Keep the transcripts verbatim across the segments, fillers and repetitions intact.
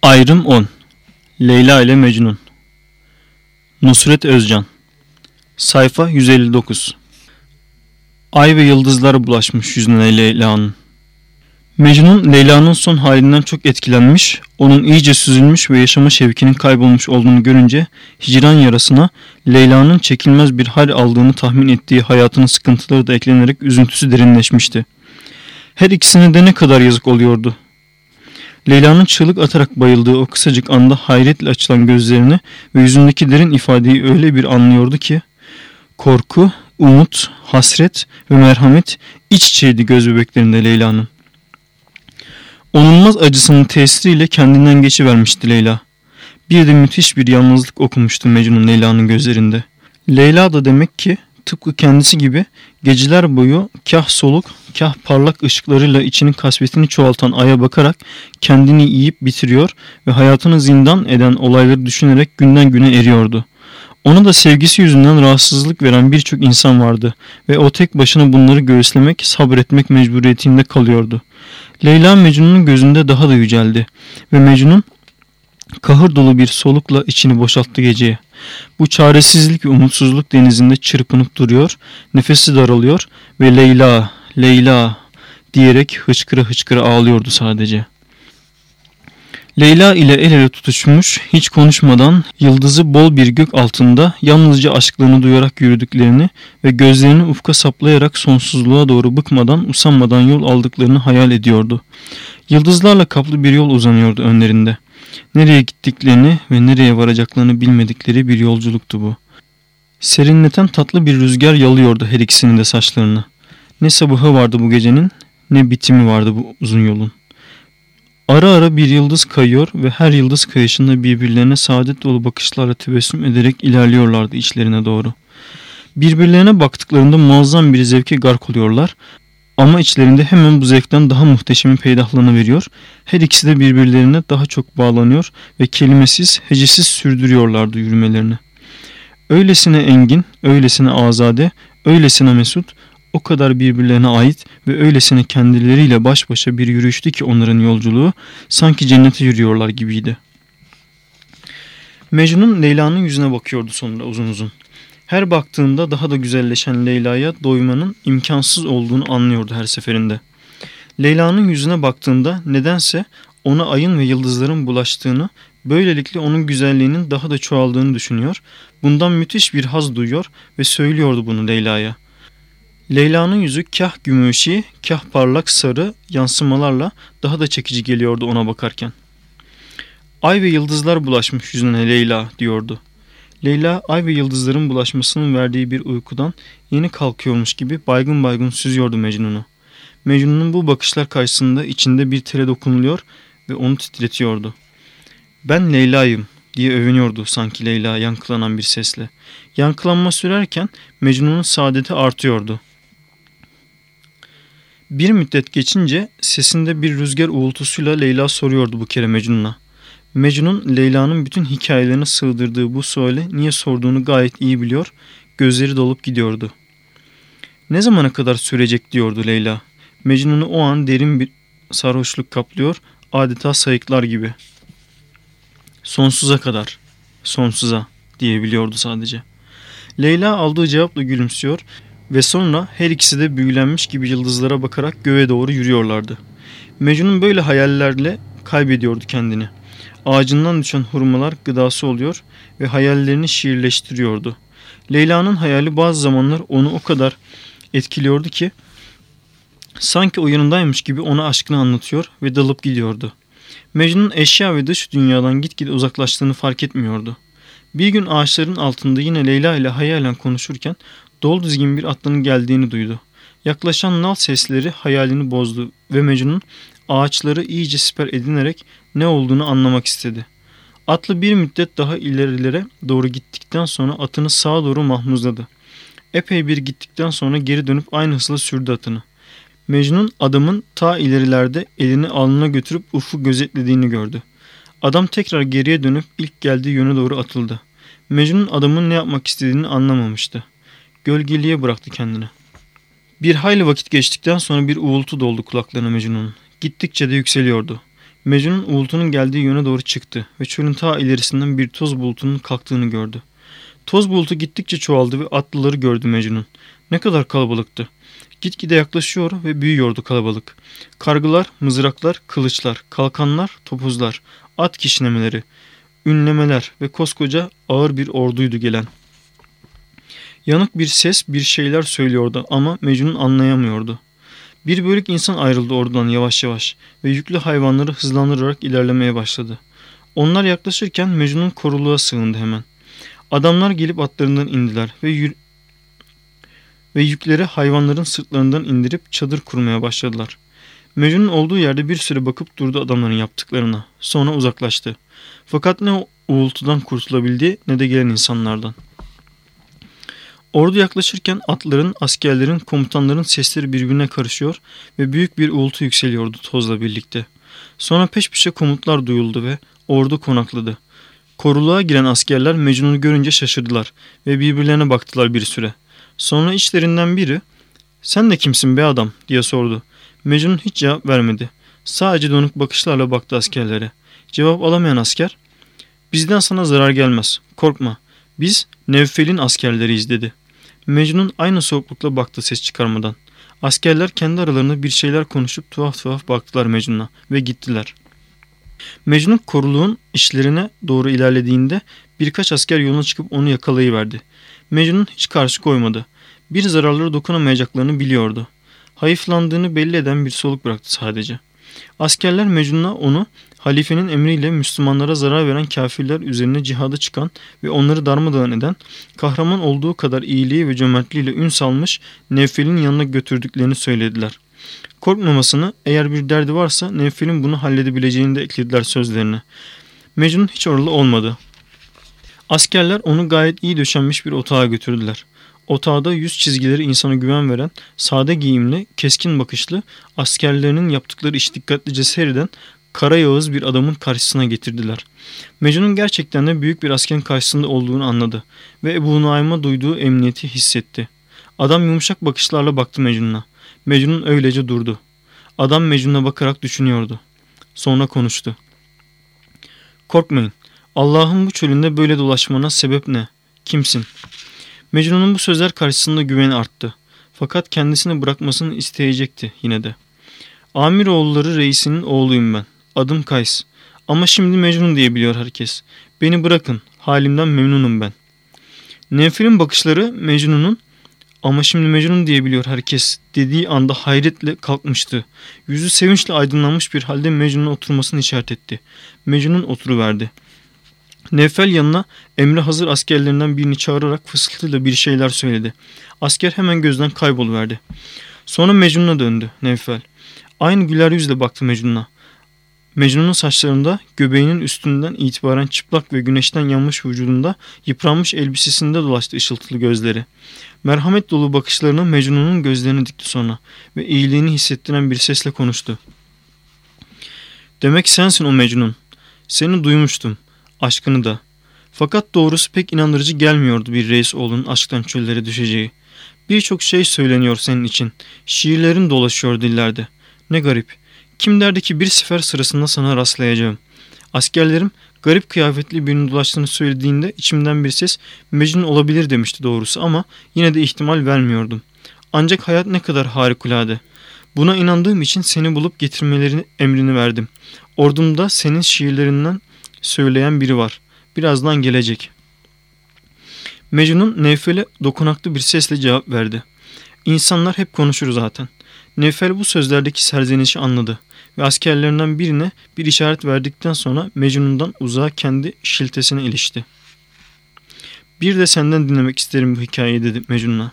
Ayrım on. Leyla ile Mecnun. Nusret Özcan. Sayfa yüz elli dokuz. Ay ve yıldızlar bulaşmış yüzüne Leyla'nın. Mecnun, Leyla'nın son halinden çok etkilenmiş, onun iyice süzülmüş ve yaşama şevkinin kaybolmuş olduğunu görünce hicran yarasına Leyla'nın çekilmez bir hal aldığını tahmin ettiği hayatının sıkıntıları da eklenerek üzüntüsü derinleşmişti. Her ikisine de ne kadar yazık oluyordu. Leyla'nın çığlık atarak bayıldığı o kısacık anda hayretle açılan gözlerini ve yüzündeki derin ifadeyi öyle bir anlıyordu ki, korku, umut, hasret ve merhamet iç içeydi göz bebeklerinde Leyla'nın. Onulmaz acısının tesiriyle kendinden geçivermişti Leyla. Bir de müthiş bir yalnızlık okumuştu Mecnun Leyla'nın gözlerinde. Leyla da demek ki tıpkı kendisi gibi geceler boyu kah soluk kah parlak ışıklarıyla içinin kasvetini çoğaltan aya bakarak kendini yiyip bitiriyor ve hayatını zindan eden olayları düşünerek günden güne eriyordu. Ona da sevgisi yüzünden rahatsızlık veren birçok insan vardı ve o tek başına bunları göğüslemek, sabretmek mecburiyetinde kalıyordu. Leyla Mecnun'un gözünde daha da yüceldi ve Mecnun kahır dolu bir solukla içini boşalttı geceye. Bu çaresizlik ve umutsuzluk denizinde çırpınıp duruyor, nefesi daralıyor ve Leyla, Leyla diyerek hıçkıra hıçkıra ağlıyordu sadece. Leyla ile el ele tutuşmuş, hiç konuşmadan yıldızı bol bir gök altında yalnızca aşklarını duyarak yürüdüklerini ve gözlerini ufka saplayarak sonsuzluğa doğru bıkmadan usanmadan yol aldıklarını hayal ediyordu. Yıldızlarla kaplı bir yol uzanıyordu önlerinde. Nereye gittiklerini ve nereye varacaklarını bilmedikleri bir yolculuktu bu. Serinleten tatlı bir rüzgar yalıyordu her ikisinin de saçlarını. Ne sabahı vardı bu gecenin, ne bitimi vardı bu uzun yolun. Ara ara bir yıldız kayıyor ve her yıldız kayışında birbirlerine saadet dolu bakışlarla tebessüm ederek ilerliyorlardı içlerine doğru. Birbirlerine baktıklarında muazzam bir zevke gark oluyorlar ama içlerinde hemen bu zevkten daha muhteşemi peydahlanıveriyor. Her ikisi de birbirlerine daha çok bağlanıyor ve kelimesiz, hecesiz sürdürüyorlardı yürümelerini. Öylesine engin, öylesine azade, öylesine mesut, o kadar birbirlerine ait ve öylesine kendileriyle baş başa bir yürüyüştü ki onların yolculuğu sanki cennete yürüyorlar gibiydi. Mecnun Leyla'nın yüzüne bakıyordu sonra uzun uzun. Her baktığında daha da güzelleşen Leyla'ya doymanın imkansız olduğunu anlıyordu her seferinde. Leyla'nın yüzüne baktığında nedense ona ayın ve yıldızların bulaştığını, böylelikle onun güzelliğinin daha da çoğaldığını düşünüyor, bundan müthiş bir haz duyuyor ve söylüyordu bunu Leyla'ya. Leyla'nın yüzü kah gümüşi, kah parlak sarı yansımalarla daha da çekici geliyordu ona bakarken. Ay ve yıldızlar bulaşmış yüzüne Leyla diyordu. Leyla ay ve yıldızların bulaşmasının verdiği bir uykudan yeni kalkıyormuş gibi baygın baygın süzüyordu Mecnun'u. Mecnun'un bu bakışlar karşısında içinde bir tele dokunuluyor ve onu titretiyordu. "Ben Leyla'yım" diye övünüyordu sanki Leyla yankılanan bir sesle. Yankılanma sürerken Mecnun'un saadeti artıyordu. Bir müddet geçince sesinde bir rüzgar uğultusuyla Leyla soruyordu bu kere Mecnun'a. Mecnun, Leyla'nın bütün hikayelerini sığdırdığı bu suale niye sorduğunu gayet iyi biliyor, gözleri dolup gidiyordu. "Ne zamana kadar sürecek?" diyordu Leyla. Mecnun'u o an derin bir sarhoşluk kaplıyor, adeta sayıklar gibi. "Sonsuza kadar, sonsuza" diyebiliyordu sadece. Leyla aldığı cevapla gülümsüyor ve sonra her ikisi de büyülenmiş gibi yıldızlara bakarak göğe doğru yürüyorlardı. Mecnun böyle hayallerle kaybediyordu kendini. Ağacından düşen hurmalar gıdası oluyor ve hayallerini şiirleştiriyordu. Leyla'nın hayali bazı zamanlar onu o kadar etkiliyordu ki sanki o yanındaymış gibi ona aşkını anlatıyor ve dalıp gidiyordu. Mecnun eşya ve dış dünyadan gitgide uzaklaştığını fark etmiyordu. Bir gün ağaçların altında yine Leyla ile hayalen konuşurken dolu dizgin bir atların geldiğini duydu. Yaklaşan nal sesleri hayalini bozdu ve Mecnun ağaçları iyice siper edinerek ne olduğunu anlamak istedi. Atlı bir müddet daha ilerilere doğru gittikten sonra atını sağa doğru mahmuzladı. Epey bir gittikten sonra geri dönüp aynı hızla sürdü atını. Mecnun adamın ta ilerilerde elini alnına götürüp ufku gözetlediğini gördü. Adam tekrar geriye dönüp ilk geldiği yöne doğru atıldı. Mecnun adamın ne yapmak istediğini anlamamıştı. Gölgeliğe bıraktı kendini. Bir hayli vakit geçtikten sonra bir uğultu doldu kulaklarına Mecnun'un. Gittikçe de yükseliyordu. Mecnun uğultunun geldiği yöne doğru çıktı ve çölün ta ilerisinden bir toz bulutunun kalktığını gördü. Toz bulutu gittikçe çoğaldı ve atlıları gördü Mecnun. Ne kadar kalabalıktı. Gitgide yaklaşıyor ve büyüyordu kalabalık. Kargılar, mızraklar, kılıçlar, kalkanlar, topuzlar, at kişnemeleri, ünlemeler ve koskoca ağır bir orduydu gelen. Yanık bir ses bir şeyler söylüyordu ama Mecnun anlayamıyordu. Bir bölük insan ayrıldı ordudan yavaş yavaş ve yüklü hayvanları hızlandırarak ilerlemeye başladı. Onlar yaklaşırken Mecnun koruluğa sığındı hemen. Adamlar gelip atlarından indiler ve, yür- ve yükleri hayvanların sırtlarından indirip çadır kurmaya başladılar. Mecnun olduğu yerde bir süre bakıp durdu adamların yaptıklarına. Sonra uzaklaştı. Fakat ne o uğultudan kurtulabildi ne de gelen insanlardan. Ordu yaklaşırken atların, askerlerin, komutanların sesleri birbirine karışıyor ve büyük bir uğultu yükseliyordu tozla birlikte. Sonra peş peşe komutlar duyuldu ve ordu konakladı. Koruluğa giren askerler Mecnun'u görünce şaşırdılar ve birbirlerine baktılar bir süre. Sonra içlerinden biri "Sen de kimsin be adam?" diye sordu. Mecnun hiç cevap vermedi. Sadece donuk bakışlarla baktı askerlere. Cevap alamayan asker "Bizden sana zarar gelmez. Korkma. Biz Nevfel'in askerleriyiz" dedi. Mecnun aynı soğuklukla baktı ses çıkarmadan. Askerler kendi aralarında bir şeyler konuşup tuhaf tuhaf baktılar Mecnun'a ve gittiler. Mecnun koruluğun işlerine doğru ilerlediğinde birkaç asker yoluna çıkıp onu yakalayıverdi. Mecnun hiç karşı koymadı. Bir zararları dokunamayacaklarını biliyordu. Hayıflandığını belli eden bir soluk bıraktı sadece. Askerler Mecnun'a onu halifenin emriyle Müslümanlara zarar veren kafirler üzerine cihada çıkan ve onları darmadağın eden, kahraman olduğu kadar iyiliği ve cömertliğiyle ün salmış Nevfel'in yanına götürdüklerini söylediler. Korkmamasını, eğer bir derdi varsa Nevfel'in bunu halledebileceğini de eklediler sözlerine. Mecnun hiç oralı olmadı. Askerler onu gayet iyi döşenmiş bir otağa götürdüler. Otağda yüz çizgileri insana güven veren, sade giyimli, keskin bakışlı, askerlerinin yaptıkları işi dikkatlice seyreden, kara yağız bir adamın karşısına getirdiler. Mecnun gerçekten de büyük bir askerin karşısında olduğunu anladı ve Ebu Naim'a duyduğu emniyeti hissetti. Adam yumuşak bakışlarla baktı Mecnun'a. Mecnun öylece durdu. Adam Mecnun'a bakarak düşünüyordu. Sonra konuştu. "Korkmayın. Allah'ın bu çölünde böyle dolaşmana sebep ne? Kimsin?" Mecnun'un bu sözler karşısında güveni arttı. Fakat kendisini bırakmasını isteyecekti yine de. "Amiroğulları reisinin oğluyum ben. Adım Kays. Ama şimdi Mecnun diye biliyor herkes. Beni bırakın. Halimden memnunum ben." Nevfel'in bakışları Mecnun'un "Ama şimdi Mecnun diye biliyor herkes" dediği anda hayretle kalkmıştı. Yüzü sevinçle aydınlanmış bir halde Mecnun'un oturmasını işaret etti. Mecnun oturuverdi. Nevfel yanına emri hazır askerlerinden birini çağırarak fısıltıyla bir şeyler söyledi. Asker hemen gözden kayboluverdi. Sonra Mecnun'a döndü Nevfel. Aynı güler yüzle baktı Mecnun'a. Mecnun'un saçlarında, göbeğinin üstünden itibaren çıplak ve güneşten yanmış vücudunda, yıpranmış elbisesinde dolaştı ışıltılı gözleri. Merhamet dolu bakışlarına Mecnun'un gözlerini dikti sonra ve iyiliğini hissettiren bir sesle konuştu. "Demek sensin o Mecnun. Seni duymuştum. Aşkını da. Fakat doğrusu pek inandırıcı gelmiyordu bir reis oğlunun aşktan çöllere düşeceği. Birçok şey söyleniyor senin için. Şiirlerin dolaşıyor dillerde. Ne garip. Kim derdi ki bir sefer sırasında sana rastlayacağım. Askerlerim garip kıyafetli birinin dolaştığını söylediğinde içimden bir ses Mecnun olabilir demişti doğrusu ama yine de ihtimal vermiyordum. Ancak hayat ne kadar harikulade. Buna inandığım için seni bulup getirmelerini emrini verdim. Ordumda senin şiirlerinden söyleyen biri var. Birazdan gelecek." Mecnun Nevfel'e dokunaklı bir sesle cevap verdi. "İnsanlar hep konuşur zaten." Nevfel bu sözlerdeki serzenişi anladı ve askerlerinden birine bir işaret verdikten sonra Mecnun'dan uzağa kendi şiltesine ilişti. "Bir de senden dinlemek isterim bu hikayeyi" dedi Mecnun'a.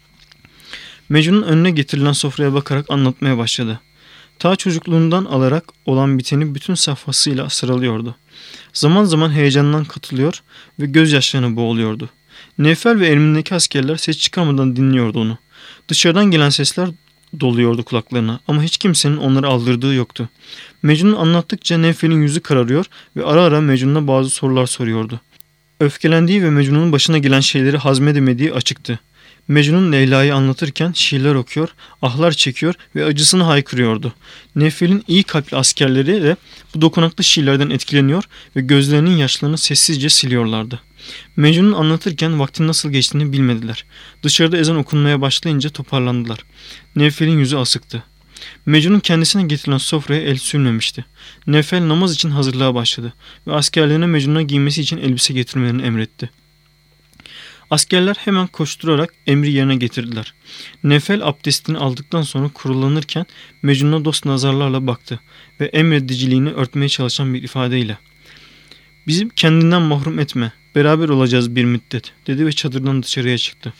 Mecnun önüne getirilen sofraya bakarak anlatmaya başladı. Ta çocukluğundan alarak olan biteni bütün safhasıyla sıralıyordu. Zaman zaman heyecandan katılıyor ve gözyaşlarına boğuluyordu. Nevfel ve elindeki askerler ses çıkarmadan dinliyordu onu. Dışarıdan gelen sesler doluyordu kulaklarına ama hiç kimsenin onları aldırdığı yoktu. Mecnun anlattıkça Nevfel'in yüzü kararıyor ve ara ara Mecnun'a bazı sorular soruyordu. Öfkelendiği ve Mecnun'un başına gelen şeyleri hazmedemediği açıktı. Mecnun Leyla'yı anlatırken şiirler okuyor, ahlar çekiyor ve acısını haykırıyordu. Neffel'in iyi kalpli askerleri de bu dokunaklı şiirlerden etkileniyor ve gözlerinin yaşlarını sessizce siliyorlardı. Mecnun anlatırken vaktin nasıl geçtiğini bilmediler. Dışarıda ezan okunmaya başlayınca toparlandılar. Neffel'in yüzü asıktı. Mecnun kendisine getirilen sofraya el sürmemişti. Nefel namaz için hazırlığa başladı ve askerlerine Mecnun'a giymesi için elbise getirmelerini emretti. Askerler hemen koşturarak emri yerine getirdiler. Nefel abdestini aldıktan sonra kurulanırken Mecnun'a dost nazarlarla baktı ve emrediciliğini örtmeye çalışan bir ifadeyle "Bizi kendinden mahrum etme, beraber olacağız bir müddet," dedi ve çadırdan dışarıya çıktı.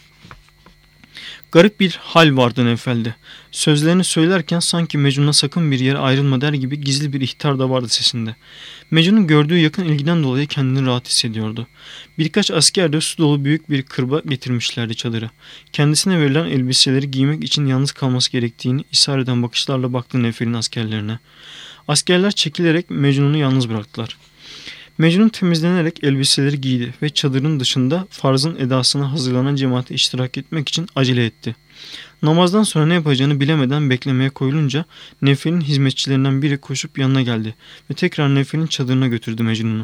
Garip bir hal vardı Nefel'de. Sözlerini söylerken sanki Mecnun'a sakın bir yere ayrılma der gibi gizli bir ihtar da vardı sesinde. Mecnun'un gördüğü yakın ilgiden dolayı kendini rahat hissediyordu. Birkaç asker de su dolu büyük bir kırba getirmişlerdi çadıra. Kendisine verilen elbiseleri giymek için yalnız kalması gerektiğini ishar eden bakışlarla baktı Nefel'in askerlerine. Askerler çekilerek Mecnun'u yalnız bıraktılar. Mecnun temizlenerek elbiseleri giydi ve çadırın dışında farzın edasına hazırlanan cemaate iştirak etmek için acele etti. Namazdan sonra ne yapacağını bilemeden beklemeye koyulunca Nefel'in hizmetçilerinden biri koşup yanına geldi ve tekrar Nefel'in çadırına götürdü Mecnun'u.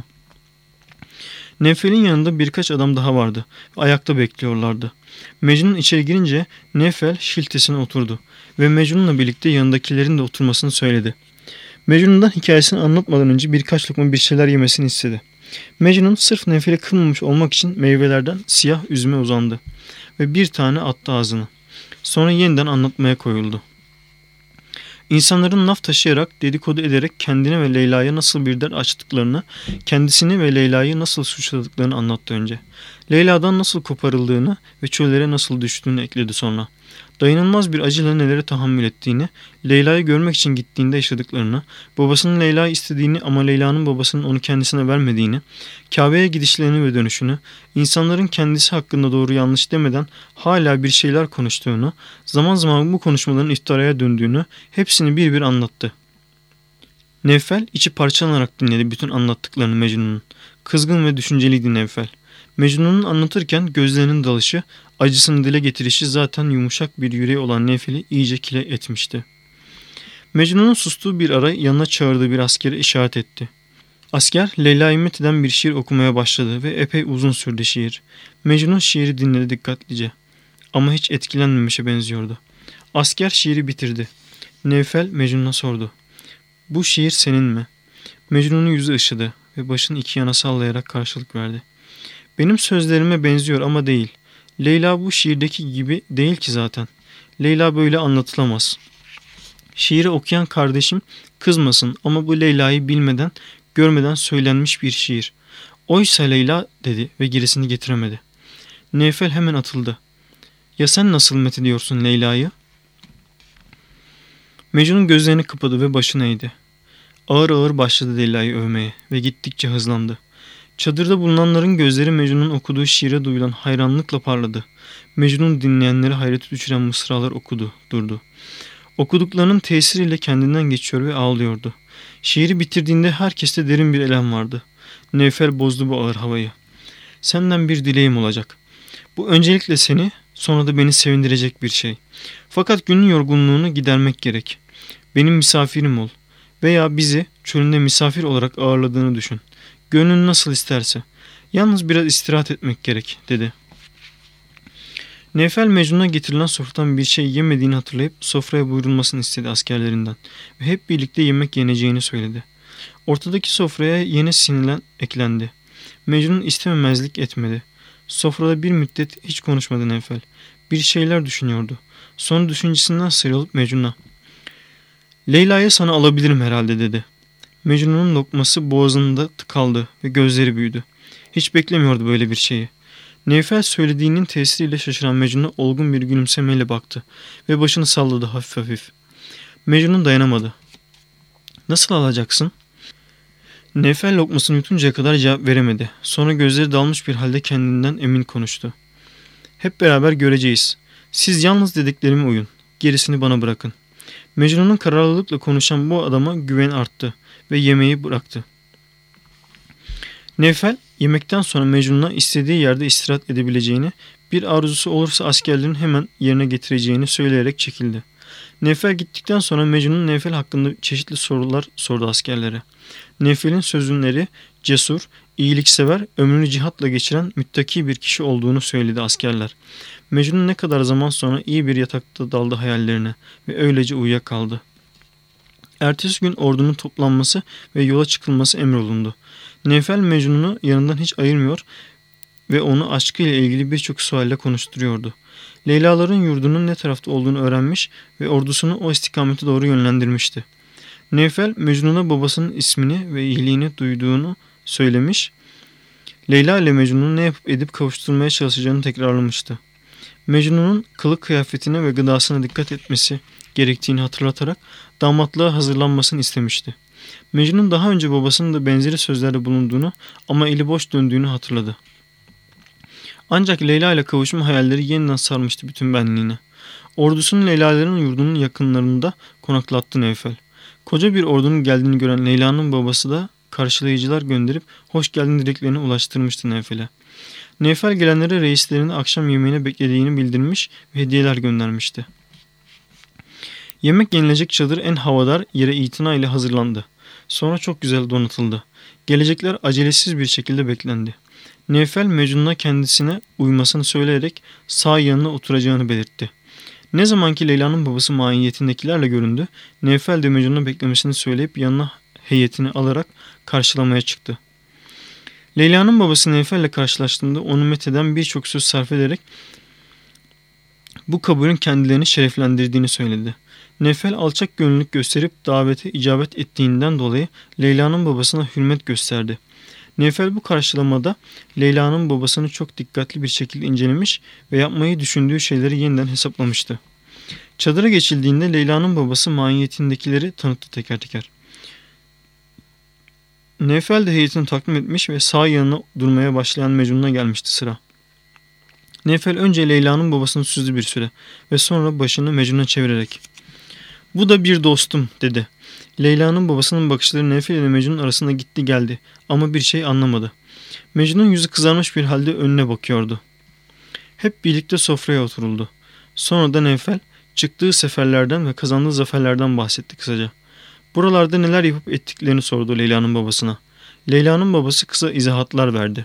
Nefel'in yanında birkaç adam daha vardı ve ayakta bekliyorlardı. Mecnun içeri girince Nefel şiltesine oturdu ve Mecnun'la birlikte yanındakilerin de oturmasını söyledi. Mecnun'dan hikayesini anlatmadan önce birkaç lokma bir şeyler yemesini istedi. Mecnun sırf Nefel'i kırmamış olmak için meyvelerden siyah üzüme uzandı ve bir tane attı ağzına. Sonra yeniden anlatmaya koyuldu. İnsanların laf taşıyarak, dedikodu ederek kendine ve Leyla'ya nasıl bir dert açtıklarını, kendisini ve Leyla'yı nasıl suçladıklarını anlattı önce. Leyla'dan nasıl koparıldığını ve çöllere nasıl düştüğünü ekledi sonra. Dayanılmaz bir acıyla nelere tahammül ettiğini, Leyla'yı görmek için gittiğinde yaşadıklarını, babasının Leyla'yı istediğini ama Leyla'nın babasının onu kendisine vermediğini, Kabe'ye gidişlerini ve dönüşünü, insanların kendisi hakkında doğru yanlış demeden hala bir şeyler konuştuğunu, zaman zaman bu konuşmaların iftiraya döndüğünü hepsini bir bir anlattı. Nefel içi parçalanarak dinledi bütün anlattıklarını Mecnun'un. Kızgın ve düşünceliydi Nefel. Mecnun'un anlatırken gözlerinin dalışı, acısını dile getirişi zaten yumuşak bir yüreği olan Nefel'i iyice kile etmişti. Mecnun'un sustuğu bir ara yanına çağırdığı bir askere işaret etti. Asker Leyla-i Methi'den bir şiir okumaya başladı ve epey uzun sürdü şiir. Mecnun şiiri dinledi dikkatlice ama hiç etkilenmemişe benziyordu. Asker şiiri bitirdi. Nefel Mecnun'a sordu. "Bu şiir senin mi?" Mecnun'un yüzü ışıdı ve başını iki yana sallayarak karşılık verdi. "Benim sözlerime benziyor ama değil. Leyla bu şiirdeki gibi değil ki zaten. Leyla böyle anlatılamaz. Şiiri okuyan kardeşim kızmasın ama bu Leyla'yı bilmeden, görmeden söylenmiş bir şiir. Oysa Leyla," dedi ve gerisini getiremedi. Nefel hemen atıldı. "Ya sen nasıl methediyorsun Leyla'yı?" Mecnun gözlerini kapadı ve başını eğdi. Ağır ağır başladı Leyla'yı övmeye ve gittikçe hızlandı. Çadırda bulunanların gözleri Mecnun'un okuduğu şiire duyulan hayranlıkla parladı. Mecnun dinleyenleri hayrete düşüren mısralar okudu, durdu. Okuduklarının tesiriyle kendinden geçiyor ve ağlıyordu. Şiiri bitirdiğinde herkeste derin bir elem vardı. Nefel bozdu bu ağır havayı. "Senden bir dileğim olacak. Bu öncelikle seni, sonra da beni sevindirecek bir şey. Fakat günün yorgunluğunu gidermek gerek. Benim misafirim ol veya bizi çölünde misafir olarak ağırladığını düşün. Gönlün nasıl isterse. Yalnız biraz istirahat etmek gerek," dedi. Nefel Mecnun'a getirilen sofradan bir şey yemediğini hatırlayıp sofraya buyurulmasını istedi askerlerinden ve hep birlikte yemek yeneceğini söyledi. Ortadaki sofraya yeni sinilen eklendi. Mecnun istememezlik etmedi. Sofrada bir müddet hiç konuşmadı Nefel. Bir şeyler düşünüyordu. Sonra düşüncesinden sıyrılıp Mecnun'a "Leyla'yı sana alabilirim herhalde," dedi. Mecnun'un lokması boğazında tıkaldı ve gözleri büyüdü. Hiç beklemiyordu böyle bir şeyi. Nefel söylediğinin tesiriyle şaşıran Mecnun'a olgun bir gülümsemeyle baktı ve başını salladı hafif hafif. Mecnun dayanamadı. "Nasıl alacaksın?" Nefel lokmasını yutuncaya kadar cevap veremedi. Sonra gözleri dalmış bir halde kendinden emin konuştu. "Hep beraber göreceğiz. Siz yalnız dediklerime uyun. Gerisini bana bırakın." Mecnun'un kararlılıkla konuşan bu adama güven arttı ve yemeği bıraktı. Nefel yemekten sonra Mecnun'a istediği yerde istirahat edebileceğini, Bir arzusu olursa askerlerin hemen yerine getireceğini söyleyerek çekildi. Nevfel gittikten sonra Mecnun Nevfel hakkında çeşitli sorular sordu askerlere. Nevfel'in sözünleri cesur, iyiliksever, ömrünü cihatla geçiren müttaki bir kişi olduğunu söyledi askerler. Mecnun ne kadar zaman sonra iyi bir yatakta daldı hayallerine ve öylece uyuyakaldı. Ertesi gün ordunun toplanması ve yola çıkılması emrolundu. Nevfel Mecnun'u yanından hiç ayırmıyor ve onu aşkıyla ilgili birçok sualle konuşturuyordu. Leylaların yurdunun ne tarafta olduğunu öğrenmiş ve ordusunu o istikamete doğru yönlendirmişti. Nevfel Mecnun'a babasının ismini ve iyiliğini duyduğunu söylemiş, Leyla ile Mecnun'u ne yapıp edip kavuşturmaya çalışacağını tekrarlamıştı. Mecnun'un kılık kıyafetine ve gıdasına dikkat etmesi gerektiğini hatırlatarak damatlığa hazırlanmasını istemişti. Mecnun daha önce babasının da benzeri sözlerde bulunduğunu ama eli boş döndüğünü hatırladı. Ancak Leyla ile kavuşma hayalleri yeniden sarmıştı bütün benliğini. Ordusunu Leyla'ların yurdunun yakınlarında konaklattı Nevfel. Koca bir ordunun geldiğini gören Leyla'nın babası da karşılayıcılar gönderip hoş geldin dileklerini ulaştırmıştı Nevfel'e. Nevfel gelenlere reislerini akşam yemeğine beklediğini bildirmiş ve hediyeler göndermişti. Yemek yenilecek çadır en havadar yere itina ile hazırlandı. Sonra çok güzel donatıldı. Gelecekler acelesiz bir şekilde beklendi. Nevfel Mecnun'a kendisine uymasını söyleyerek sağ yanına oturacağını belirtti. Ne zamanki Leyla'nın babası mahiyetindekilerle göründü, Nevfel de Mecnun'a beklemesini söyleyip yanına heyetini alarak karşılamaya çıktı. Leyla'nın babası Nevfel ile karşılaştığında onu metheden birçok söz sarf ederek bu kabulün kendilerini şereflendirdiğini söyledi. Nevfel alçak gönüllülük gösterip davete icabet ettiğinden dolayı Leyla'nın babasına hürmet gösterdi. Nevfel bu karşılamada Leyla'nın babasını çok dikkatli bir şekilde incelemiş ve yapmayı düşündüğü şeyleri yeniden hesaplamıştı. Çadıra geçildiğinde Leyla'nın babası mahiyetindekileri tanıttı teker teker. Nevfel de heyetini takdim etmiş ve sağ yanına durmaya başlayan Mecnun'a gelmişti sıra. Nevfel önce Leyla'nın babasını süzdü bir süre ve sonra başını Mecnun'a çevirerek "Bu da bir dostum," dedi. Leyla'nın babasının bakışları Nevfel ile Mecnun arasında gitti geldi ama bir şey anlamadı. Mecnun yüzü kızarmış bir halde önüne bakıyordu. Hep birlikte sofraya oturuldu. Sonra da Nevfel çıktığı seferlerden ve kazandığı zaferlerden bahsetti kısaca. Buralarda neler yapıp ettiklerini sordu Leyla'nın babasına. Leyla'nın babası kısa izahatlar verdi.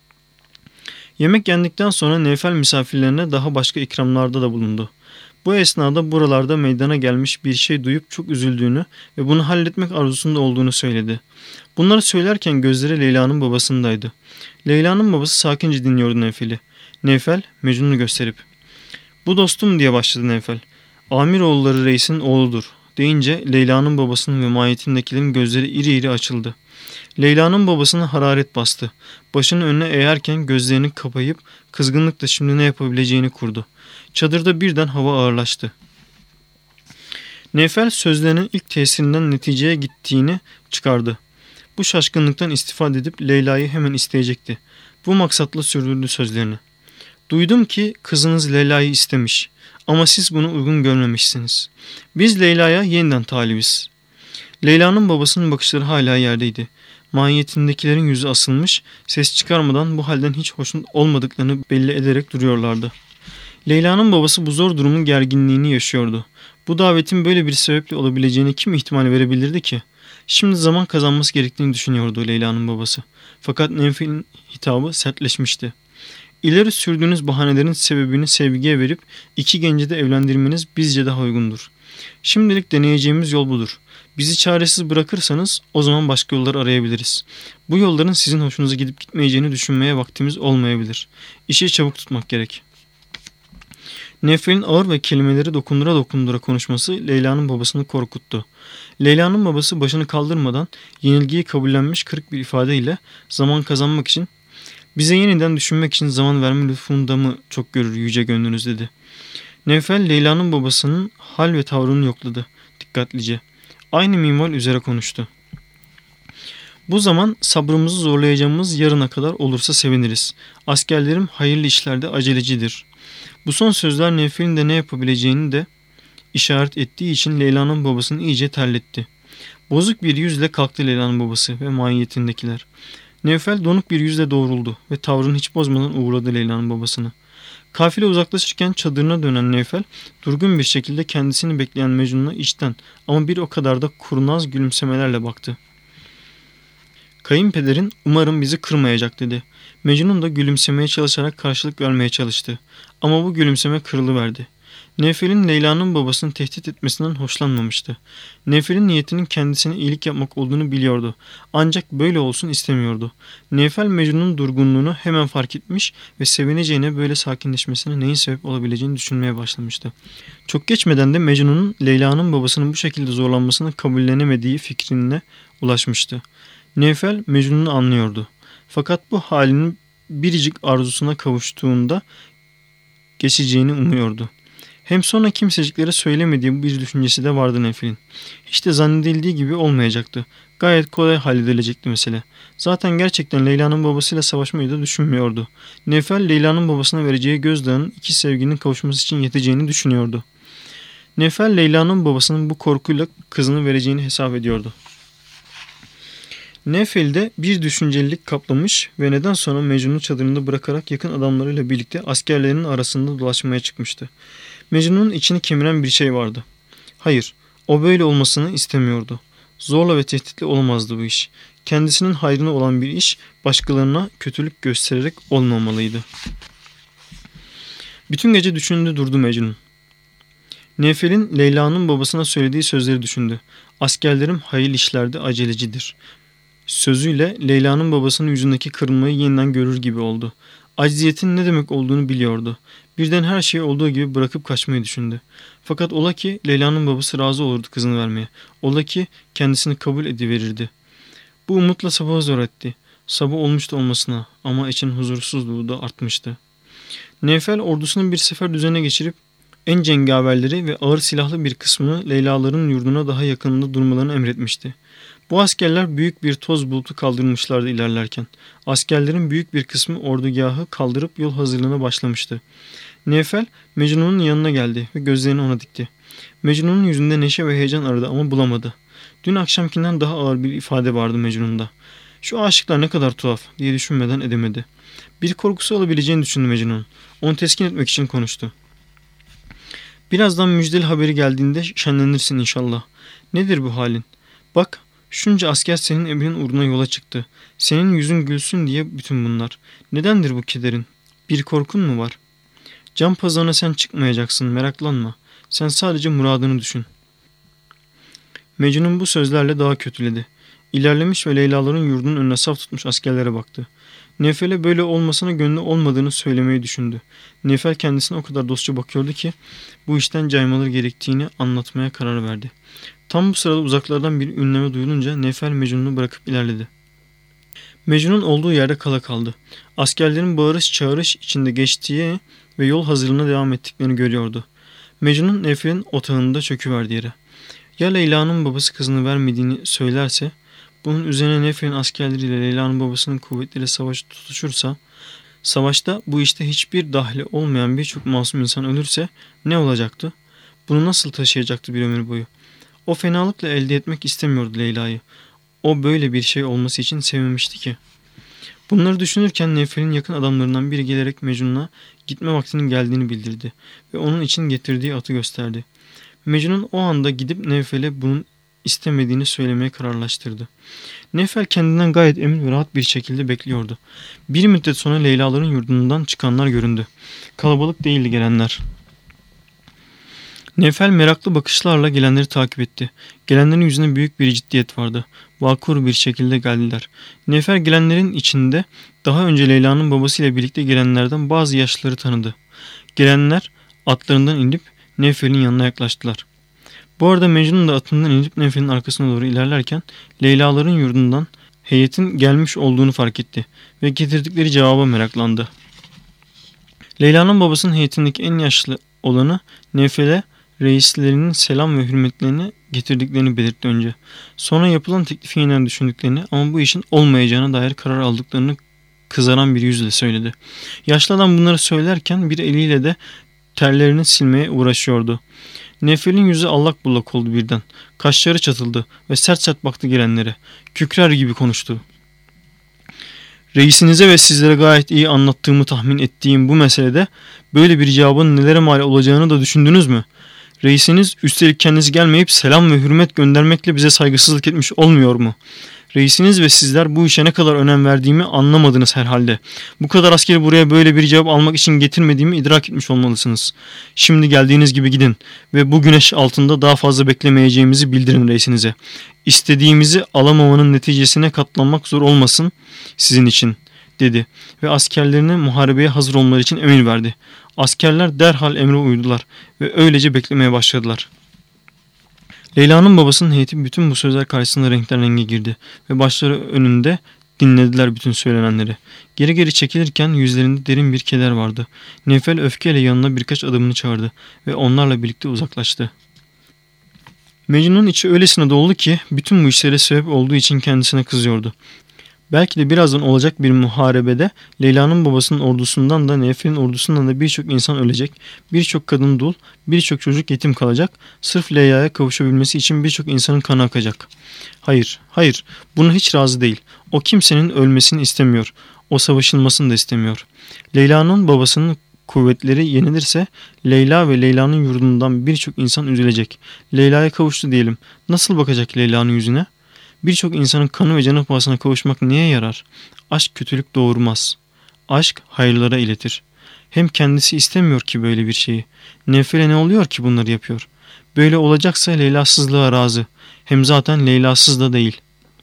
Yemek yendikten sonra Nevfel misafirlerine daha başka ikramlarda da bulundu. Bu esnada buralarda meydana gelmiş bir şey duyup çok üzüldüğünü ve bunu halletmek arzusunda olduğunu söyledi. Bunları söylerken gözleri Leyla'nın babasındaydı. Leyla'nın babası sakince dinliyordu Nevfel'i. Nevfel Mecnun'u gösterip "Bu dostum," diye başladı Nevfel. "Amiroğulları reisin oğludur," deyince Leyla'nın babasının ve mahiyetindekilerin gözleri iri iri açıldı. Leyla'nın babasına hararet bastı. Başını önüne eğerken gözlerini kapayıp kızgınlıkla şimdi ne yapabileceğini kurdu. Çadırda birden hava ağırlaştı. Nevfel sözlerinin ilk tesirinden neticeye gittiğini çıkardı. Bu şaşkınlıktan istifade edip Leyla'yı hemen isteyecekti. Bu maksatla sürdürdü sözlerini. "Duydum ki kızınız Leyla'yı istemiş ama siz bunu uygun görmemişsiniz. Biz Leyla'ya yeniden talibiz." Leyla'nın babasının bakışları hala yerdeydi. Mahiyetindekilerin yüzü asılmış, ses çıkarmadan bu halden hiç hoşnut olmadıklarını belli ederek duruyorlardı. Leyla'nın babası bu zor durumun gerginliğini yaşıyordu. Bu davetin böyle bir sebeple olabileceğine kim ihtimal verebilirdi ki? Şimdi zaman kazanması gerektiğini düşünüyordu Leyla'nın babası. Fakat Nevfel'in hitabı sertleşmişti. "İleri sürdüğünüz bahanelerin sebebini sevgiye verip iki genci de evlendirmeniz bizce daha uygundur. Şimdilik deneyeceğimiz yol budur. Bizi çaresiz bırakırsanız o zaman başka yollar arayabiliriz. Bu yolların sizin hoşunuza gidip gitmeyeceğini düşünmeye vaktimiz olmayabilir. İşi çabuk tutmak gerek." Nevfel'in ağır ve kelimeleri dokundura dokundura konuşması Leyla'nın babasını korkuttu. Leyla'nın babası başını kaldırmadan yenilgiyi kabullenmiş kırık bir ifadeyle zaman kazanmak için "Bize yeniden düşünmek için zaman verme lütfunda mı çok görür yüce gönlünüz," dedi. Nevfel Leyla'nın babasının hal ve tavrını yokladı dikkatlice. Aynı minval üzere konuştu. "Bu zaman sabrımızı zorlayacağımız yarına kadar olursa seviniriz. Askerlerim hayırlı işlerde acelecidir." Bu son sözler Nevfel'in de ne yapabileceğini de işaret ettiği için Leyla'nın babasını iyice terletti. Bozuk bir yüzle kalktı Leyla'nın babası ve mahiyetindekiler. Nevfel donuk bir yüzle doğruldu ve tavrını hiç bozmadan uğurladı Leyla'nın babasını. Kafile uzaklaşırken çadırına dönen Nevfel durgun bir şekilde kendisini bekleyen Mecnun'a içten ama bir o kadar da kurnaz gülümsemelerle baktı. Kayınpederin umarım bizi kırmayacak dedi. Mecnun da gülümsemeye çalışarak karşılık vermeye çalıştı. Ama bu gülümseme kırılıverdi. Nevfel'in Leyla'nın babasını tehdit etmesinden hoşlanmamıştı. Nevfel'in niyetinin kendisine iyilik yapmak olduğunu biliyordu. Ancak böyle olsun istemiyordu. Nevfel Mecnun'un durgunluğunu hemen fark etmiş ve sevineceğine böyle sakinleşmesine neyin sebep olabileceğini düşünmeye başlamıştı. Çok geçmeden de Mecnun'un Leyla'nın babasının bu şekilde zorlanmasını kabullenemediği fikrine ulaşmıştı. Nevfel Mecnun'u anlıyordu. Fakat bu halinin biricik arzusuna kavuştuğunda geçeceğini umuyordu. Hem sonra kimseciklere söylemediği bir düşüncesi de vardı Nevfel'in. Hiç de zannedildiği gibi olmayacaktı. Gayet kolay halledilecekti mesele. Zaten gerçekten Leyla'nın babasıyla savaşmayı da düşünmüyordu. Nevfel Leyla'nın babasına vereceği gözdağın iki sevginin kavuşması için yeteceğini düşünüyordu. Nevfel Leyla'nın babasının bu korkuyla kızını vereceğini hesap ediyordu. Nevfel'de bir düşüncelilik kaplamış ve neden sonra Mecnun'u çadırında bırakarak yakın adamlarıyla birlikte askerlerinin arasında dolaşmaya çıkmıştı. Mecnun'un içini kemiren bir şey vardı. Hayır, o böyle olmasını istemiyordu. Zorla ve tehditle olamazdı bu iş. Kendisinin hayrına olan bir iş başkalarına kötülük göstererek olmamalıydı. Bütün gece düşündü durdu Mecnun. Nevfel'in Leyla'nın babasına söylediği sözleri düşündü. Askerlerim hayırlı işlerde acelecidir. Sözüyle Leyla'nın babasının yüzündeki kırılmayı yeniden görür gibi oldu. Acziyetin ne demek olduğunu biliyordu. Birden her şeyi olduğu gibi bırakıp kaçmayı düşündü. Fakat ola ki Leyla'nın babası razı olurdu kızını vermeye. Ola ki kendisini kabul ediverirdi. Bu umutla sabahı zor etti. Sabah olmuştu olmasına ama için huzursuzluğu da artmıştı. Nevfel ordusunu bir sefer düzene geçirip en cengaverleri ve ağır silahlı bir kısmını Leyla'ların yurduna daha yakınında durmalarını emretmişti. Bu askerler büyük bir toz bulutu kaldırmışlardı ilerlerken. Askerlerin büyük bir kısmı ordugahı kaldırıp yol hazırlığına başlamıştı. Nevfel Mecnun'un yanına geldi ve gözlerini ona dikti. Mecnun'un yüzünde neşe ve heyecan aradı ama bulamadı. Dün akşamkinden daha ağır bir ifade vardı Mecnun'da. Şu aşıklar ne kadar tuhaf diye düşünmeden edemedi. Bir korkusu olabileceğini düşündü Mecnun. Onu teskin etmek için konuştu. Birazdan müjdeli haberi geldiğinde şenlenirsin inşallah. Nedir bu halin? Bak, şunca asker senin emrin uğruna yola çıktı. Senin yüzün gülsün diye bütün bunlar. Nedendir bu kederin? Bir korkun mu var? Can pazarına sen çıkmayacaksın, meraklanma. Sen sadece muradını düşün. Mecnun bu sözlerle daha kötüledi. İlerlemiş ve Leyla'ların yurdunun önüne saf tutmuş askerlere baktı. Nevfel'e böyle olmasına gönlü olmadığını söylemeyi düşündü. Nevfel kendisine o kadar dostça bakıyordu ki bu işten caymaları gerektiğini anlatmaya karar verdi. Tam bu sırada uzaklardan bir ünleme duyulunca Nevfel Mecnun'u bırakıp ilerledi. Mecnun olduğu yerde kala kaldı. Askerlerin bağırış çağırış içinde geçtiği ve yol hazırlığına devam ettiklerini görüyordu. Mecnun Nevfel'in otağında çöküverdi yere. Ya Leyla'nın babası kızını vermediğini söylerse, bunun üzerine Nevfel'in askerleriyle Leyla'nın babasının kuvvetleri savaş tutuşursa, savaşta bu işte hiçbir dahli olmayan birçok masum insan ölürse ne olacaktı? Bunu nasıl taşıyacaktı bir ömür boyu? O fenalıkla elde etmek istemiyordu Leyla'yı. O böyle bir şey olması için sevmemişti ki. Bunları düşünürken Nevfel'in yakın adamlarından biri gelerek Mecnun'a gitme vaktinin geldiğini bildirdi ve onun için getirdiği atı gösterdi. Mecnun o anda gidip Nevfel'e bunun istemediğini söylemeye kararlaştırdı. Nevfel kendinden gayet emin ve rahat bir şekilde bekliyordu. Bir müddet sonra Leyla'ların yurdundan çıkanlar göründü. Kalabalık değildi gelenler. Nevfel meraklı bakışlarla gelenleri takip etti. Gelenlerin yüzünde büyük bir ciddiyet vardı. Vakur bir şekilde geldiler. Nevfel gelenlerin içinde daha önce Leyla'nın babasıyla birlikte gelenlerden bazı yaşlıları tanıdı. Gelenler atlarından inip Nevfel'in yanına yaklaştılar. Bu arada Mecnun da atından inip Nevfel'in arkasına doğru ilerlerken Leyla'ların yurdundan heyetin gelmiş olduğunu fark etti ve getirdikleri cevaba meraklandı. Leyla'nın babasının heyetindeki en yaşlı olanı Nevfel'e reislerinin selam ve hürmetlerini getirdiklerini belirtti önce. Sonra yapılan teklifi yeniden düşündüklerini ama bu işin olmayacağına dair karar aldıklarını kızaran bir yüzle söyledi. Yaşlı adam bunları söylerken bir eliyle de terlerini silmeye uğraşıyordu. Nevfel'in yüzü allak bullak oldu birden. Kaşları çatıldı ve sert sert baktı gelenlere. Kükrer gibi konuştu. Reisinize ve sizlere gayet iyi anlattığımı tahmin ettiğim bu meselede böyle bir cevabın nelere mal olacağını da düşündünüz mü? Reisiniz üstelik kendisi gelmeyip selam ve hürmet göndermekle bize saygısızlık etmiş olmuyor mu? Reisiniz ve sizler bu işe ne kadar önem verdiğimi anlamadınız herhalde. Bu kadar askeri buraya böyle bir cevap almak için getirmediğimi idrak etmiş olmalısınız. Şimdi geldiğiniz gibi gidin ve bu güneş altında daha fazla beklemeyeceğimizi bildirin reisinize. İstediğimizi alamamanın neticesine katlanmak zor olmasın sizin için, dedi ve askerlerine muharebeye hazır olmaları için emir verdi. Askerler derhal emre uydular ve öylece beklemeye başladılar. Leyla'nın babasının heyeti bütün bu sözler karşısında renkten renge girdi ve başları önünde dinlediler bütün söylenenleri. Geri geri çekilirken yüzlerinde derin bir keder vardı. Nevfel öfkeyle yanına birkaç adamını çağırdı ve onlarla birlikte uzaklaştı. Mecnun'un içi öylesine doldu ki bütün bu işlere sebep olduğu için kendisine kızıyordu. Belki de birazdan olacak bir muharebede Leyla'nın babasının ordusundan da Nevfel'in ordusundan da birçok insan ölecek, birçok kadın dul, birçok çocuk yetim kalacak, sırf Leyla'ya kavuşabilmesi için birçok insanın kanı akacak. Hayır, hayır, buna hiç razı değil. O kimsenin ölmesini istemiyor, o savaşılmasını da istemiyor. Leyla'nın babasının kuvvetleri yenilirse Leyla ve Leyla'nın yurdundan birçok insan üzülecek. Leyla'ya kavuştu diyelim. Nasıl bakacak Leyla'nın yüzüne? Birçok insanın kanı ve canı pahasına kavuşmak neye yarar? Aşk kötülük doğurmaz. Aşk hayırlara iletir. Hem kendisi istemiyor ki böyle bir şeyi. Nevfel'e ne oluyor ki bunları yapıyor? Böyle olacaksa Leyla'sızlığa razı. Hem zaten Leyla'sız da değil.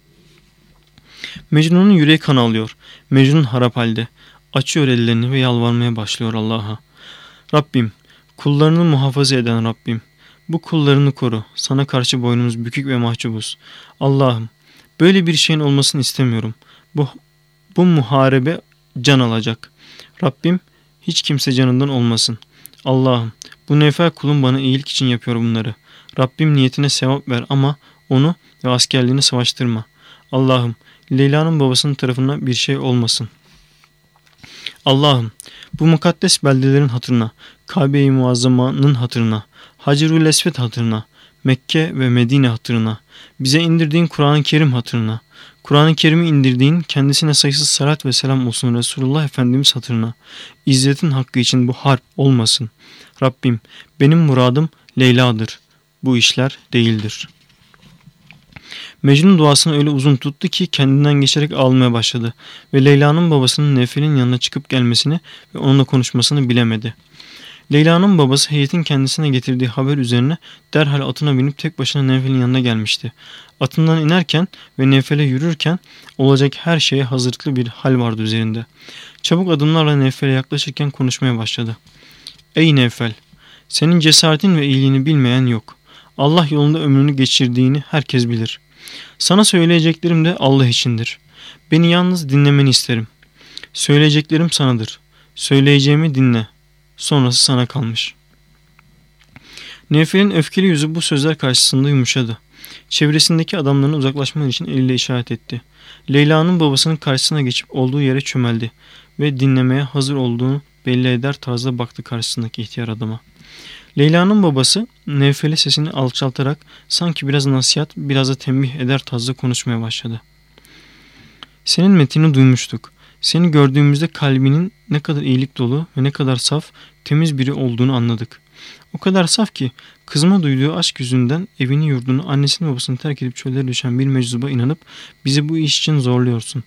Mecnun'un yüreği kan alıyor. Mecnun harap halde. Açıyor ellerini ve yalvarmaya başlıyor Allah'a. Rabbim, kullarını muhafaza eden Rabbim. Bu kullarını koru. Sana karşı boynumuz bükük ve mahcubuz. Allah'ım, böyle bir şeyin olmasını istemiyorum. Bu, bu muharebe can alacak. Rabbim, hiç kimse canından olmasın. Allah'ım, bu Nevfel kulun bana iyilik için yapıyor bunları. Rabbim niyetine sevap ver ama onu ve askerliğini savaştırma. Allah'ım, Leyla'nın babasının tarafına bir şey olmasın. Allah'ım, bu mukaddes beldelerin hatırına, Kabe-i Muazzama'nın hatırına, Hacerül Esved hatırına, Mekke ve Medine hatırına, bize indirdiğin Kur'an-ı Kerim hatırına, Kur'an-ı Kerim'i indirdiğin kendisine sayısız salat ve selam olsun Resulullah Efendimiz hatırına, İzzetin hakkı için bu harp olmasın. Rabbim, benim muradım Leyla'dır, bu işler değildir. Mecnun duasını öyle uzun tuttu ki kendinden geçerek ağlamaya başladı ve Leyla'nın babasının Nevfel'in yanına çıkıp gelmesini ve onunla konuşmasını bilemedi. Leyla'nın babası heyetin kendisine getirdiği haber üzerine derhal atına binip tek başına Nevfel'in yanına gelmişti. Atından inerken ve Nevfel'e yürürken olacak her şeye hazırlıklı bir hal vardı üzerinde. Çabuk adımlarla Nevfel'e yaklaşırken konuşmaya başladı. Ey Nevfel! Senin cesaretin ve iyiliğini bilmeyen yok. Allah yolunda ömrünü geçirdiğini herkes bilir. Sana söyleyeceklerim de Allah içindir. Beni yalnız dinlemeni isterim. Söyleyeceklerim sanadır. Söyleyeceğimi dinle. Sonrası sana kalmış. Nevfel'in öfkeli yüzü bu sözler karşısında yumuşadı. Çevresindeki adamların uzaklaşmaları için eliyle işaret etti. Leyla'nın babasının karşısına geçip olduğu yere çömeldi ve dinlemeye hazır olduğunu belli eder tarzda baktı karşısındaki ihtiyar adama. Leyla'nın babası Nevfel'e sesini alçaltarak sanki biraz nasihat biraz da tembih eder tarzda konuşmaya başladı. Senin metnini duymuştuk. Seni gördüğümüzde kalbinin ne kadar iyilik dolu ve ne kadar saf, temiz biri olduğunu anladık. O kadar saf ki kızıma duyduğu aşk yüzünden evini yurdunu, annesini babasını terk edip çöllere düşen bir meczuba inanıp bizi bu iş için zorluyorsun.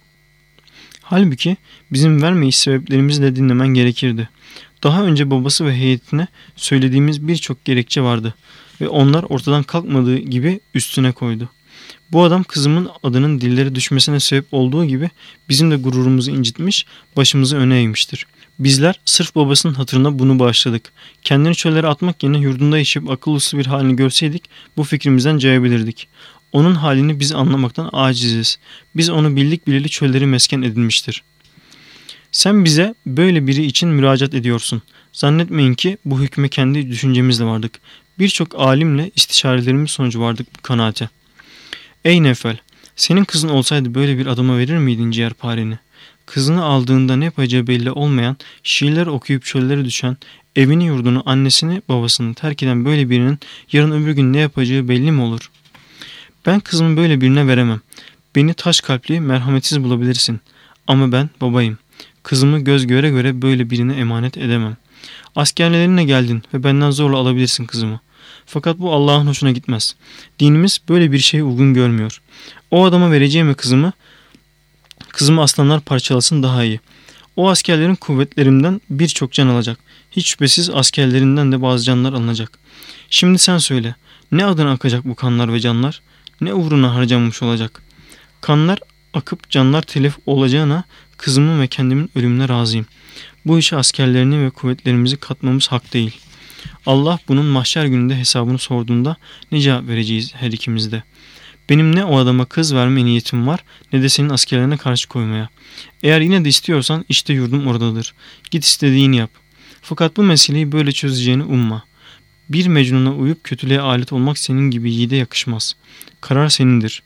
Halbuki bizim vermeyiş sebeplerimizi de dinlemen gerekirdi. Daha önce babası ve heyetine söylediğimiz birçok gerekçe vardı ve onlar ortadan kalkmadığı gibi üstüne koydu. Bu adam kızımın adının dillere düşmesine sebep olduğu gibi bizim de gururumuzu incitmiş, başımızı öne eğmiştir. Bizler sırf babasının hatırına bunu bağışladık. Kendini çöllere atmak yerine yurdunda yaşayıp akıl uslu bir halini görseydik bu fikrimizden cayabilirdik. Onun halini biz anlamaktan aciziz. Biz onu bildik bileli çölleri mesken edinmiştir. Sen bize böyle biri için müracaat ediyorsun. Zannetmeyin ki bu hükme kendi düşüncemizle vardık. Birçok alimle istişarelerimiz sonucu vardık bu kanaate. Ey Nevfel, senin kızın olsaydı böyle bir adama verir miydin ciğerpareni? Kızını aldığında ne yapacağı belli olmayan, şiirler okuyup çöllere düşen, evini yurdunu, annesini babasını terk eden böyle birinin yarın öbür gün ne yapacağı belli mi olur? Ben kızımı böyle birine veremem. Beni taş kalpli, merhametsiz bulabilirsin. Ama ben babayım. Kızımı göz göre göre böyle birine emanet edemem. Askerlerine geldin ve benden zorla alabilirsin kızımı. Fakat bu Allah'ın hoşuna gitmez. Dinimiz böyle bir şeyi uygun görmüyor. O adama vereceğime kızımı, kızımı aslanlar parçalasın daha iyi. O askerlerin kuvvetlerimden birçok can alacak. Hiç şüphesiz askerlerinden de bazı canlar alınacak. Şimdi sen söyle, ne adına akacak bu kanlar ve canlar? Ne uğruna harcanmış olacak? Kanlar akıp canlar telef olacağına kızımın ve kendimin ölümüne razıyım. Bu işe askerlerini ve kuvvetlerimizi katmamız hak değil. Allah bunun mahşer gününde hesabını sorduğunda ne cevap vereceğiz her ikimiz de. Benim ne o adama kız verme niyetim var ne de senin askerlerine karşı koymaya. Eğer yine de istiyorsan işte yurdum oradadır. Git istediğini yap. Fakat bu meseleyi böyle çözeceğini umma. Bir Mecnun'a uyup kötülüğe alet olmak senin gibi yiğide yakışmaz. Karar senindir.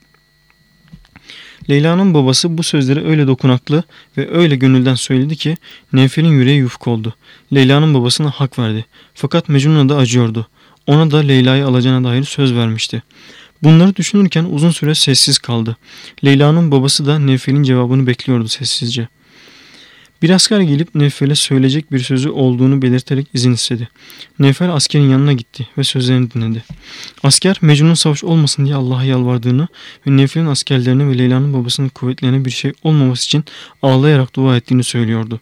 Leyla'nın babası bu sözleri öyle dokunaklı ve öyle gönülden söyledi ki Nevfel'in yüreği yufk oldu. Leyla'nın babasına hak verdi. Fakat Mecnun'a da acıyordu. Ona da Leyla'yı alacağına dair söz vermişti. Bunları düşünürken uzun süre sessiz kaldı. Leyla'nın babası da Nevfel'in cevabını bekliyordu sessizce. Bir asker gelip Nevfel'e söyleyecek bir sözü olduğunu belirterek izin istedi. Nevfel askerin yanına gitti ve sözlerini dinledi. Asker Mecnun'un savaş olmasın diye Allah'a yalvardığını ve Nevfel'in askerlerine ve Leyla'nın babasının kuvvetlerine bir şey olmaması için ağlayarak dua ettiğini söylüyordu.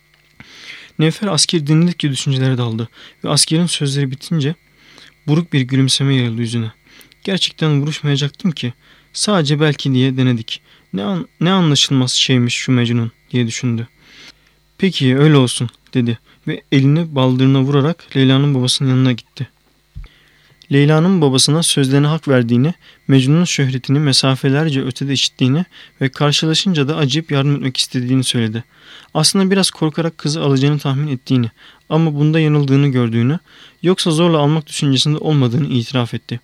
Nevfel askeri dinledikçe düşüncelere daldı ve askerin sözleri bitince buruk bir gülümseme yayıldı yüzüne. Gerçekten vuruşmayacaktım ki sadece belki diye denedik. Ne, an ne anlaşılmaz şeymiş şu Mecnun diye düşündü. Peki öyle olsun dedi ve elini baldırına vurarak Leyla'nın babasının yanına gitti. Leyla'nın babasına sözlerine hak verdiğini, Mecnun'un şöhretini mesafelerce ötede işittiğini ve karşılaşınca da acıyıp yardım etmek istediğini söyledi. Aslında biraz korkarak kızı alacağını tahmin ettiğini ama bunda yanıldığını gördüğünü, yoksa zorla almak düşüncesinde olmadığını itiraf etti.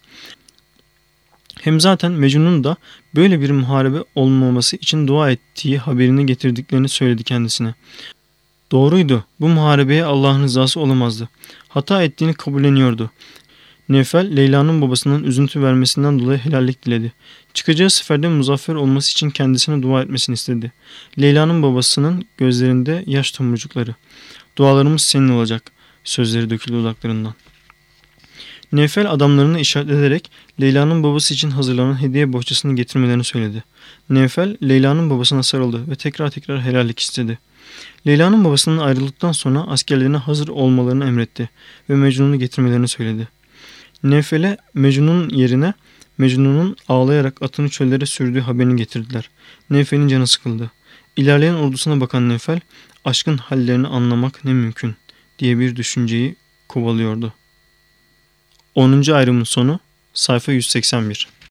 Hem zaten Mecnun'un da böyle bir muharebe olmaması için dua ettiği haberini getirdiklerini söyledi kendisine. Doğruydu. Bu muharebeye Allah'ın rızası olamazdı. Hata ettiğini kabulleniyordu. Nevfel, Leyla'nın babasının üzüntü vermesinden dolayı helallik diledi. Çıkacağı seferde muzaffer olması için kendisine dua etmesini istedi. Leyla'nın babasının gözlerinde yaş tomurcukları. Dualarımız senin olacak, sözleri döküldü dudaklarından. Nevfel adamlarına işaret ederek Leyla'nın babası için hazırlanan hediye bohçasını getirmelerini söyledi. Nevfel, Leyla'nın babasına sarıldı ve tekrar tekrar helallik istedi. Leyla'nın babasının ayrıldıktan sonra askerlerine hazır olmalarını emretti ve Mecnun'u getirmelerini söyledi. Nevfel'e Mecnun'un yerine Mecnun'un ağlayarak atını çöllere sürdüğü haberini getirdiler. Nevfel'in canı sıkıldı. İlerleyen ordusuna bakan Nevfel, aşkın hallerini anlamak ne mümkün diye bir düşünceyi kovalıyordu. onuncu ayrımın sonu, sayfa yüz seksen bir.